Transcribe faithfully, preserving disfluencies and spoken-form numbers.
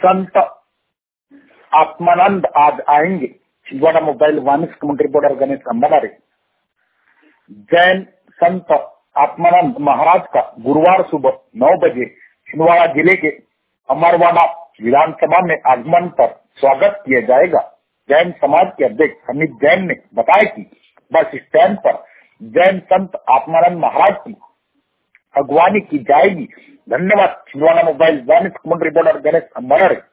संत आत्मानंद आज आएंगे। छिंदवाड़ा मोबाइल वानिस कमेंट्री रिपोर्टर गणेश अंबालारे। जैन संत आत्मानंद महाराज का गुरुवार सुबह नौ बजे छिंदवाड़ा जिले के अमरवाड़ा विधानसभा में आगमन पर स्वागत किया जाएगा। जैन समाज के अध्यक्ष अमित जैन ने बताया कि बस स्टैंड पर जैन संत आत्मानंद महाराज की अगवानी की जाएगी। धन्यवाद। छिंदवाड़ा मोबाइल वानिस कमेंट्री रिपोर्टर गणेश अंबालारे।